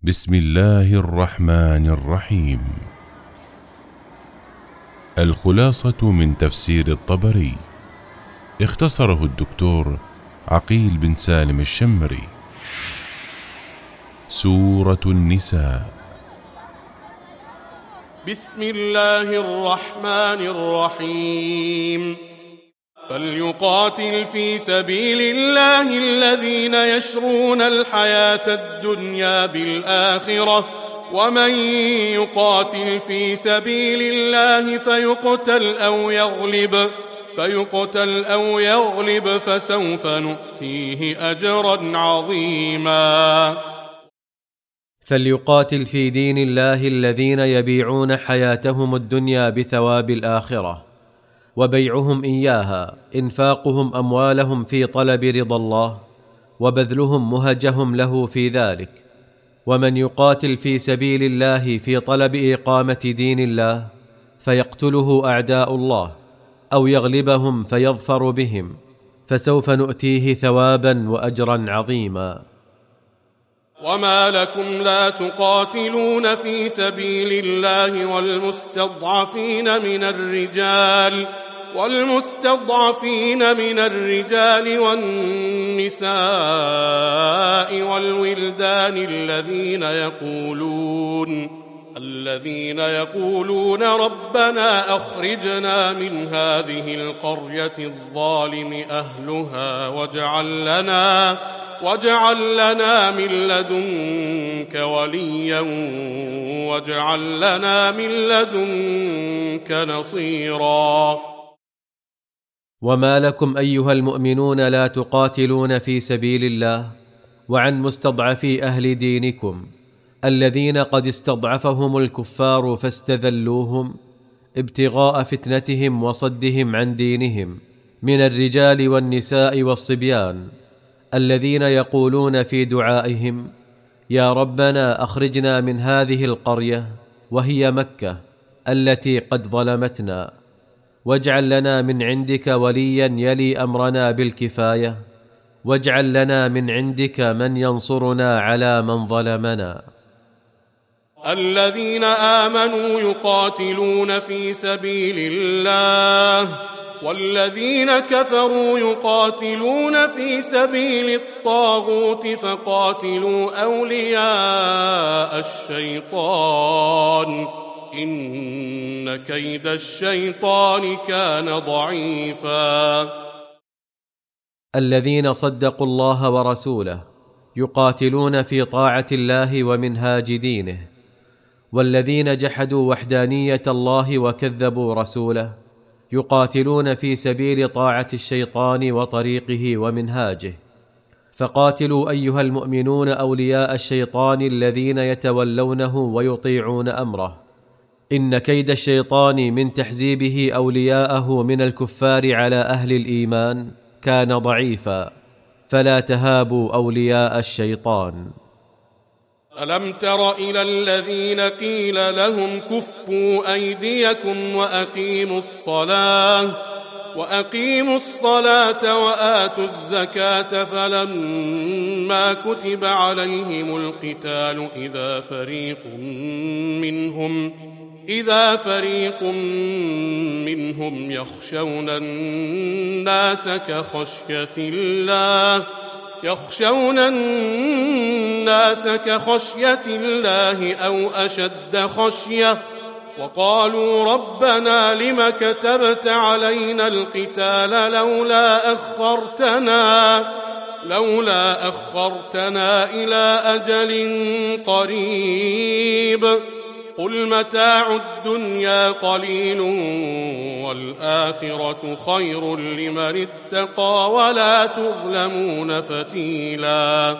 بسم الله الرحمن الرحيم. الخلاصة من تفسير الطبري، اختصره الدكتور عقيل بن سالم الشمري. سورة النساء. بسم الله الرحمن الرحيم. فليقاتل في سبيل الله الذين يشرون الحياة الدنيا بالآخرة، ومن يقاتل في سبيل الله فيقتل أو يغلب فسوف نؤتيه أجرا عظيما. فليقاتل في دين الله الذين يبيعون حياتهم الدنيا بثواب الآخرة، وبيعهم إياها إنفاقهم أموالهم في طلب رضا الله، وبذلهم مهجهم له في ذلك. ومن يقاتل في سبيل الله في طلب إقامة دين الله فيقتله أعداء الله أو يغلبهم فيظفر بهم، فسوف نؤتيه ثوابا وأجرا عظيما. وما لكم لا تقاتلون في سبيل الله والمستضعفين من الرجال والنساء والولدان الذين يقولون ربنا أخرجنا من هذه القرية الظالم أهلها واجعل لنا من لدنك وليا واجعل لنا من لدنك نصيرا. وما لكم أيها المؤمنون لا تقاتلون في سبيل الله وعن مستضعفي أهل دينكم الذين قد استضعفهم الكفار فاستذلوهم ابتغاء فتنتهم وصدهم عن دينهم، من الرجال والنساء والصبيان الذين يقولون في دعائهم يا ربنا أخرجنا من هذه القرية وهي مكة التي قد ظلمتنا، واجعل لنا من عندك وليا يلي أمرنا بالكفاية، واجعل لنا من عندك من ينصرنا على من ظلمنا. الذين آمنوا يقاتلون في سبيل الله، والذين كفروا يقاتلون في سبيل الطاغوت فقاتلوا أولياء الشيطان إن كيد الشيطان كان ضعيفا. الذين صدقوا الله ورسوله يقاتلون في طاعة الله ومنهاج دينه، والذين جحدوا وحدانية الله وكذبوا رسوله يقاتلون في سبيل طاعة الشيطان وطريقه ومنهاجه. فقاتلوا أيها المؤمنون أولياء الشيطان الذين يتولونه ويطيعون أمره، إن كيد الشيطان من تحزيبه أولياءه من الكفار على أهل الإيمان كان ضعيفا، فلا تهابوا أولياء الشيطان. ألم تر إلى الذين قيل لهم كفوا أيديكم وأقيموا الصلاة وآتوا الزكاة فلما كتب عليهم القتال إذا فريق منهم يخشون الناس كخشية الله أو أشد خشية، وقالوا ربنا لم كتبت علينا القتال لولا أخرتنا إلى أجل قريب، قل متاع الدنيا قليل والآخرة خير لمن اتقى ولا تظلمون فتيلا.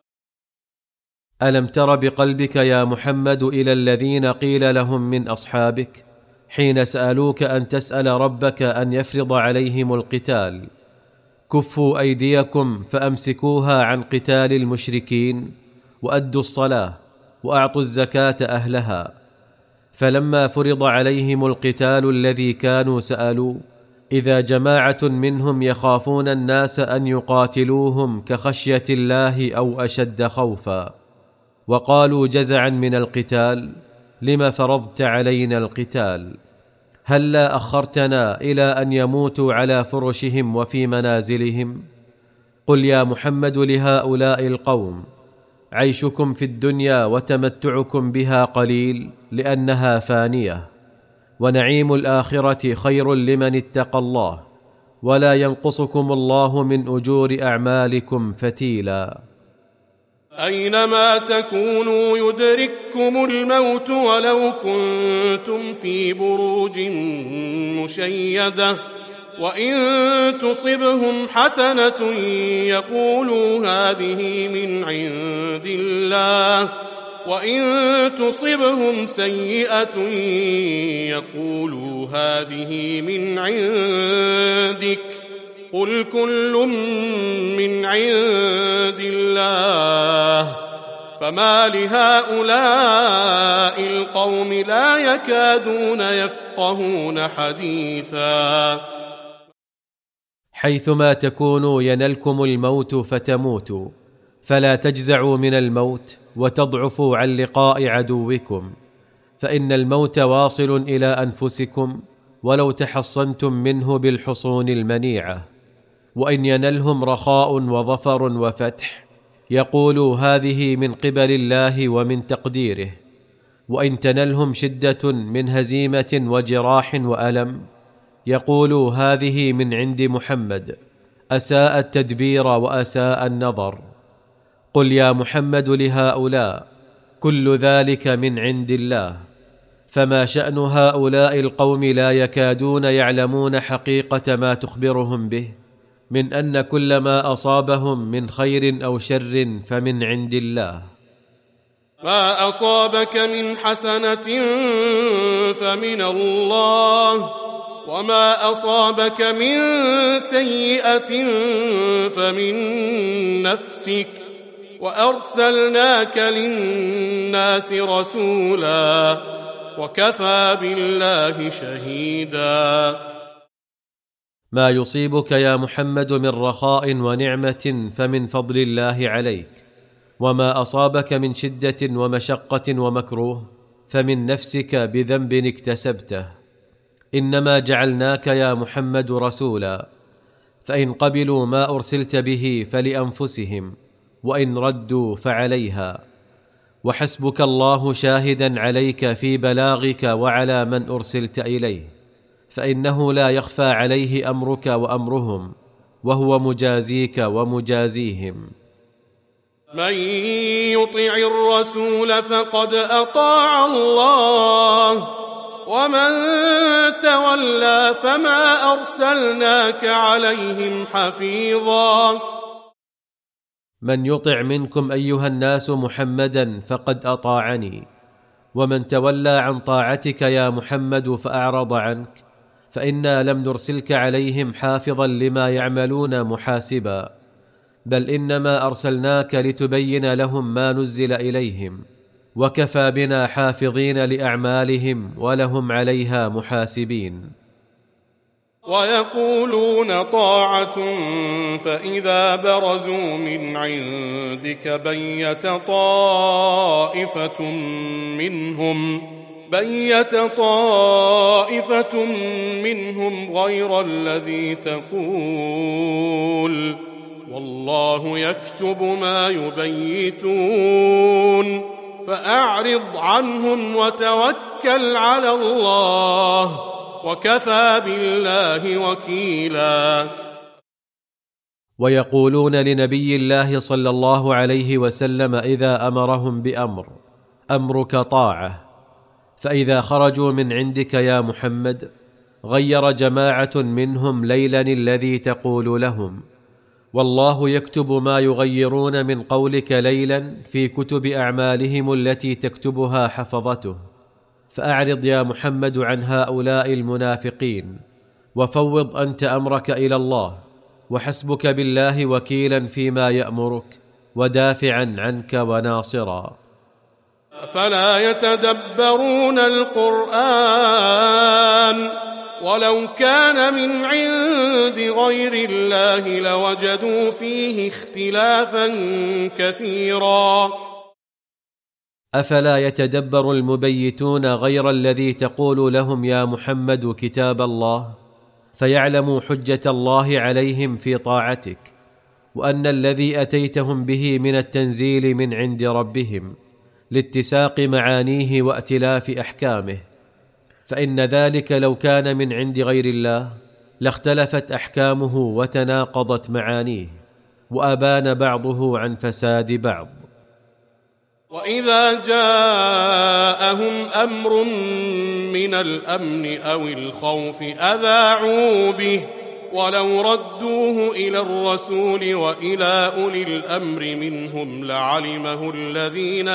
ألم تر بقلبك يا محمد إلى الذين قيل لهم من أصحابك حين سألوك أن تسأل ربك أن يفرض عليهم القتال كفوا أيديكم فأمسكوها عن قتال المشركين وأدوا الصلاة وأعطوا الزكاة أهلها، فلما فرض عليهم القتال الذي كانوا سألوا إذا جماعة منهم يخافون الناس أن يقاتلوهم كخشية الله أو أشد خوفا، وقالوا جزعا من القتال: لم فرضت علينا القتال؟ هلا أخرتنا إلى أن يموتوا على فرشهم وفي منازلهم؟ قل يا محمد لهؤلاء القوم: عيشكم في الدنيا وتمتعكم بها قليل لأنها فانية، ونعيم الآخرة خير لمن اتقى الله، ولا ينقصكم الله من أجور أعمالكم فتيلا. أينما تكونوا يدرككم الموت ولو كنتم في بروج مشيدة، وإن تصبهم حسنة يقولوا هذه من عند الله، وإن تصبهم سيئة يقولوا هذه من عندك، قل كل من عند الله، فما لهؤلاء القوم لا يكادون يفقهون حديثا. حيثما تكونوا ينلكم الموت فتموتوا، فلا تجزعوا من الموت وتضعفوا عن لقاء عدوكم، فإن الموت واصل إلى أنفسكم ولو تحصنتم منه بالحصون المنيعة. وإن ينلهم رخاء وظفر وفتح يقولوا هذه من قبل الله ومن تقديره، وإن تنلهم شدة من هزيمة وجراح وألم يقولوا هذه من عند محمد، أساء التدبير وأساء النظر. قل يا محمد لهؤلاء: كل ذلك من عند الله. فما شأن هؤلاء القوم لا يكادون يعلمون حقيقة ما تخبرهم به، من أن كل ما أصابهم من خير أو شر فمن عند الله. ما أصابك من حسنة فمن الله، وما أصابك من سيئة فمن نفسك، وأرسلناك للناس رسولا، وكفى بالله شهيدا. ما يصيبك يا محمد من رخاء ونعمة فمن فضل الله عليك، وما أصابك من شدة ومشقة ومكروه فمن نفسك بذنب اكتسبته. إنما جعلناك يا محمد رسولا، فإن قبلوا ما أرسلت به فلأنفسهم، وإن ردوا فعليها، وحسبك الله شاهدا عليك في بلاغك وعلى من أرسلت إليه، فإنه لا يخفى عليه أمرك وأمرهم، وهو مجازيك ومجازيهم. من يطع الرسول فقد أطاع الله، ومن تولى فما أرسلناك عليهم حفيظا. من يطع منكم أيها الناس محمدا فقد أطاعني، ومن تولى عن طاعتك يا محمد فأعرض عنك فإنا لم نرسلك عليهم حافظا لما يعملون محاسبا، بل إنما أرسلناك لتبين لهم ما نزل إليهم، وكفى بنا حافظين لأعمالهم ولهم عليها محاسبين. ويقولون طاعة فإذا برزوا من عندك بيت طائفة منهم غير الذي تقول، والله يكتب ما يبيتون، فأعرض عنهم وتوكل على الله، وكفى بالله وكيلا. ويقولون لنبي الله صلى الله عليه وسلم إذا أمرهم بأمر: أمرك طاعة. فإذا خرجوا من عندك يا محمد غير جماعة منهم ليلا الذي تقول لهم، والله يكتب ما يغيرون من قولك ليلا في كتب أعمالهم التي تكتبها حفظته. فأعرض يا محمد عن هؤلاء المنافقين، وفوض أنت أمرك إلى الله، وحسبك بالله وكيلا فيما يأمرك، ودافعا عنك وناصرا. أفلا يتدبرون القرآن ولو كان من عند غير الله لوجدوا فيه اختلافا كثيرا. أفلا يتدبر المبيتون غير الذي تقول لهم يا محمد كتاب الله، فيعلموا حجة الله عليهم في طاعتك، وأن الذي أتيتهم به من التنزيل من عند ربهم لاتساق معانيه وائتلاف أحكامه، فإن ذلك لو كان من عند غير الله لاختلفت أحكامه وتناقضت معانيه، وأبان بعضه عن فساد بعض. وإذا جاءهم أمر من الأمن أو الخوف أذاعوا به، ولو ردوه إلى الرسول وإلى أولي الأمر منهم لعلمه الذين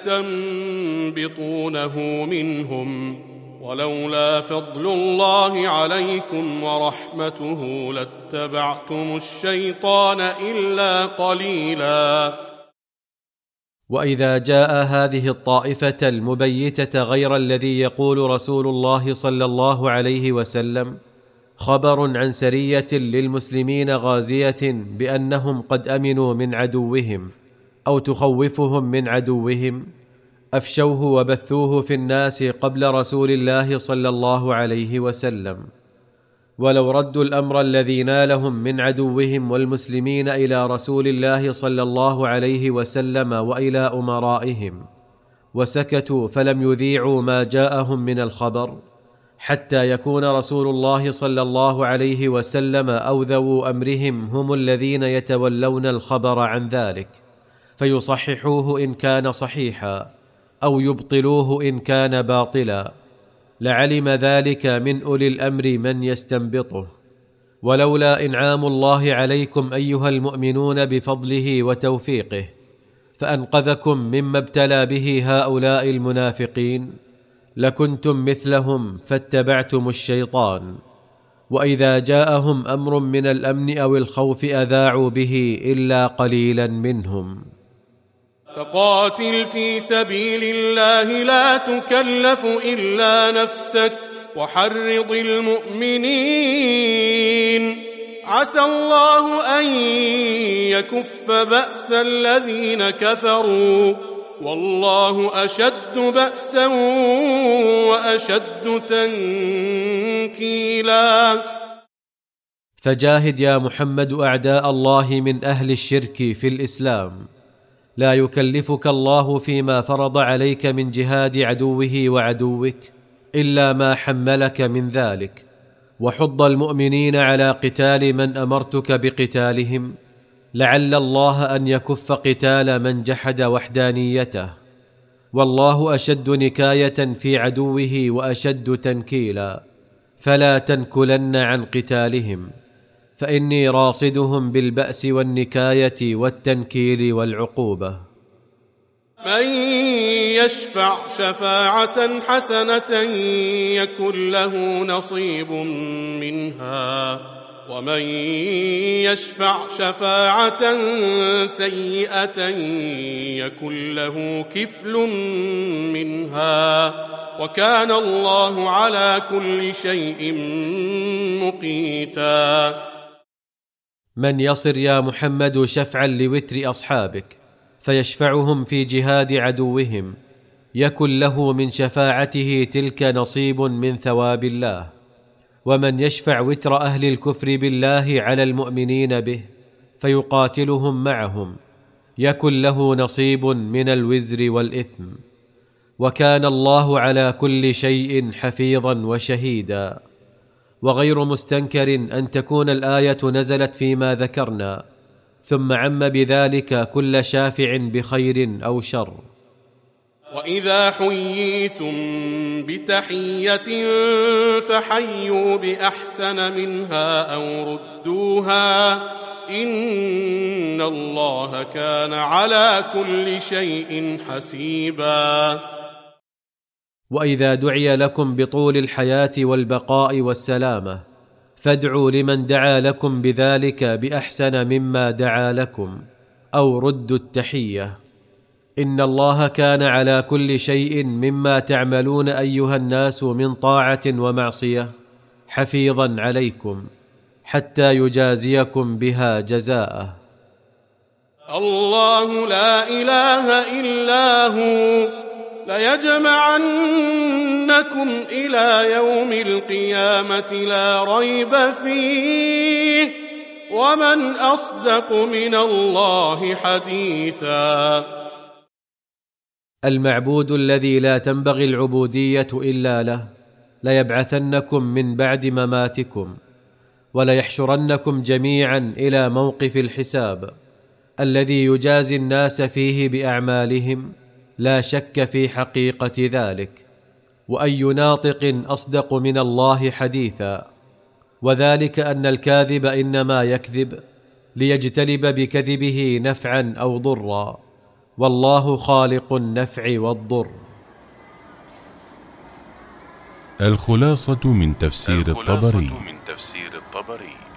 يستنبطونه منهم، ولولا فضل الله عليكم ورحمته لاتبعتم الشيطان إلا قليلا. وإذا جاء هذه الطائفة المبيتة غير الذي يقول رسول الله صلى الله عليه وسلم خبر عن سرية للمسلمين غازية بأنهم قد أمنوا من عدوهم أو تخوفهم من عدوهم، أفشوه وبثوه في الناس قبل رسول الله صلى الله عليه وسلم، ولو ردوا الأمر الذي نالهم من عدوهم والمسلمين إلى رسول الله صلى الله عليه وسلم وإلى أمرائهم وسكتوا فلم يذيعوا ما جاءهم من الخبر حتى يكون رسول الله صلى الله عليه وسلم أو ذو أمرهم هم الذين يتولون الخبر عن ذلك، فيصححوه إن كان صحيحا أو يبطلوه إن كان باطلا، لعلم ذلك من أولي الأمر من يستنبطه. ولولا إنعام الله عليكم أيها المؤمنون بفضله وتوفيقه فأنقذكم مما ابتلى به هؤلاء المنافقين لكنتم مثلهم فاتبعتم الشيطان، وإذا جاءهم أمر من الأمن أو الخوف أذاعوا به إلا قليلا منهم. فقاتل في سبيل الله لا تكلف إلا نفسك وحرض المؤمنين، عسى الله أن يكف بأس الذين كفروا، والله أشد بأسا وأشد تنكيلا. فجاهد يا محمد أعداء الله من أهل الشرك في الإسلام، لا يكلفك الله فيما فرض عليك من جهاد عدوه وعدوك إلا ما حملك من ذلك، وحض المؤمنين على قتال من أمرتك بقتالهم، لعل الله أن يكف قتال من جحد وحدانيته، والله أشد نكاية في عدوه وأشد تنكيلا، فلا تنكلن عن قتالهم، فإني راصدهم بالبأس والنكاية والتنكيل والعقوبة. من يشفع شفاعة حسنة يكن له نصيب منها، ومن يشفع شفاعة سيئة يكن له كفل منها، وكان الله على كل شيء مقيتا. من يصر يا محمد شفعا لوتر أصحابك فيشفعهم في جهاد عدوهم يكن له من شفاعته تلك نصيب من ثواب الله، ومن يشفع وتر أهل الكفر بالله على المؤمنين به فيقاتلهم معهم يكن له نصيب من الوزر والإثم، وكان الله على كل شيء حفيظا وشهيدا. وغير مستنكر أن تكون الآية نزلت فيما ذكرنا ثم عم بذلك كل شافع بخير أو شر. وإذا حييتم بتحية فحيوا بأحسن منها أو ردوها، إن الله كان على كل شيء حسيبا. وإذا دعي لكم بطول الحياة والبقاء والسلامة فادعوا لمن دعا لكم بذلك بأحسن مما دعا لكم أو ردوا التحية، إن الله كان على كل شيء مما تعملون أيها الناس من طاعة ومعصية حفيظا عليكم حتى يجازيكم بها جزاءه. الله لا إله إلا هو ليجمعنكم إلى يوم القيامة لا ريب فيه ومن أصدق من الله حديثا. المعبود الذي لا تنبغي العبودية إلا له ليبعثنكم من بعد مماتكم وليحشرنكم جميعا إلى موقف الحساب الذي يجازي الناس فيه بأعمالهم، لا شك في حقيقة ذلك. وأي ناطق أصدق من الله حديثا، وذلك أن الكاذب إنما يكذب ليجتلب بكذبه نفعا أو ضرا، والله خالق النفع والضر. الخلاصة من تفسير الطبري.